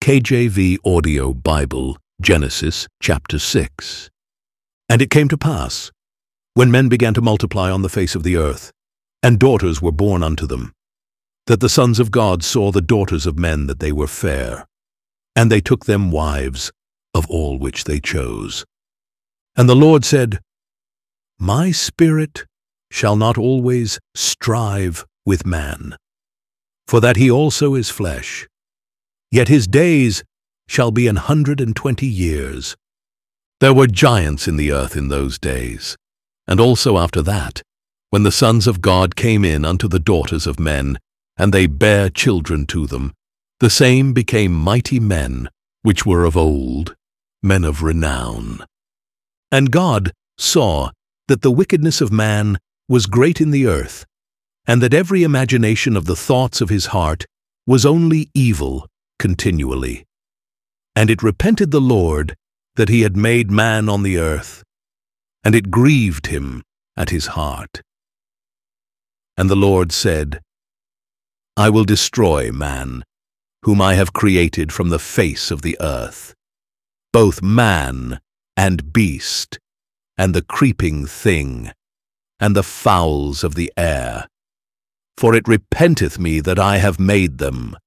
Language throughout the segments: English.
KJV Audio Bible, Genesis chapter 6. And it came to pass, when men began to multiply on the face of the earth, and daughters were born unto them, that the sons of God saw the daughters of men that they were fair, and they took them wives of all which they chose. And the Lord said, My spirit shall not always strive with man, for that he also is flesh. Yet his days shall be 120 years. There were giants in the earth in those days, and also after that, when the sons of God came in unto the daughters of men, and they bare children to them, the same became mighty men, which were of old, men of renown. And God saw that the wickedness of man was great in the earth, and that every imagination of the thoughts of his heart was only evil continually. And it repented the Lord that he had made man on the earth, and it grieved him at his heart. And the Lord said, I will destroy man, whom I have created from the face of the earth, both man and beast, and the creeping thing, and the fowls of the air, for it repenteth me that I have made them.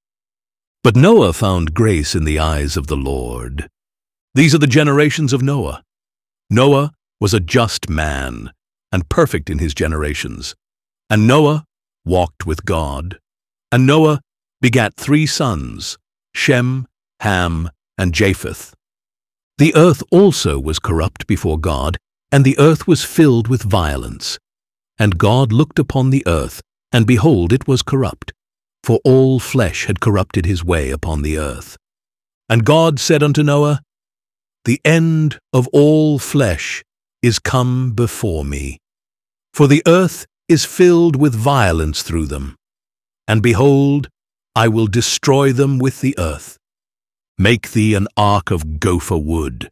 But Noah found grace in the eyes of the Lord. These are the generations of Noah. Noah was a just man, and perfect in his generations. And Noah walked with God. And Noah begat 3 sons, Shem, Ham, and Japheth. The earth also was corrupt before God, and the earth was filled with violence. And God looked upon the earth, and behold, it was corrupt, for all flesh had corrupted his way upon the earth. And God said unto Noah, The end of all flesh is come before me, for the earth is filled with violence through them. And behold, I will destroy them with the earth. Make thee an ark of gopher wood.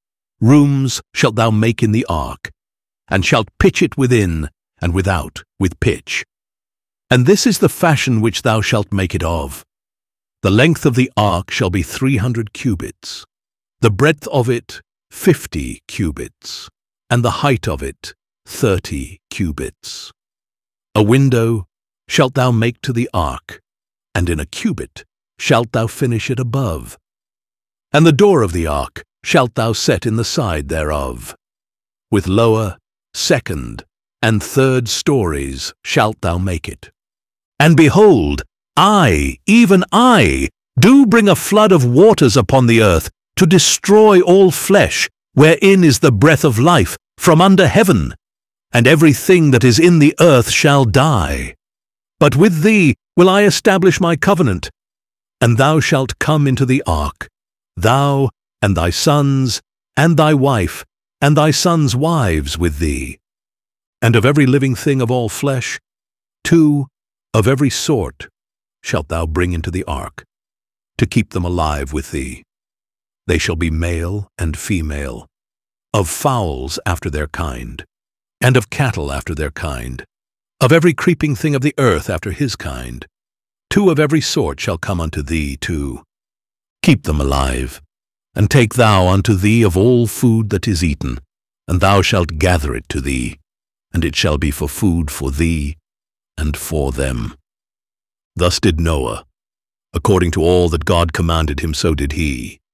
Rooms shalt thou make in the ark, and shalt pitch it within and without with pitch. And this is the fashion which thou shalt make it of. The length of the ark shall be 300 cubits, the breadth of it 50 cubits, and the height of it 30 cubits. A window shalt thou make to the ark, and in a cubit shalt thou finish it above. And the door of the ark shalt thou set in the side thereof. With lower, second, and third stories shalt thou make it. And behold, I, even I, do bring a flood of waters upon the earth, to destroy all flesh, wherein is the breath of life, from under heaven. And everything that is in the earth shall die. But with thee will I establish my covenant, and thou shalt come into the ark, thou and thy sons, and thy wife, and thy sons' wives with thee. And of every living thing of all flesh, 2 of every sort shalt thou bring into the ark, to keep them alive with thee. They shall be male and female, of fowls after their kind, and of cattle after their kind, of every creeping thing of the earth after his kind. 2 of every sort shall come unto thee too. Keep them alive, and take thou unto thee of all food that is eaten, and thou shalt gather it to thee, and it shall be for food for thee and for them. Thus did Noah. According to all that God commanded him, so did he.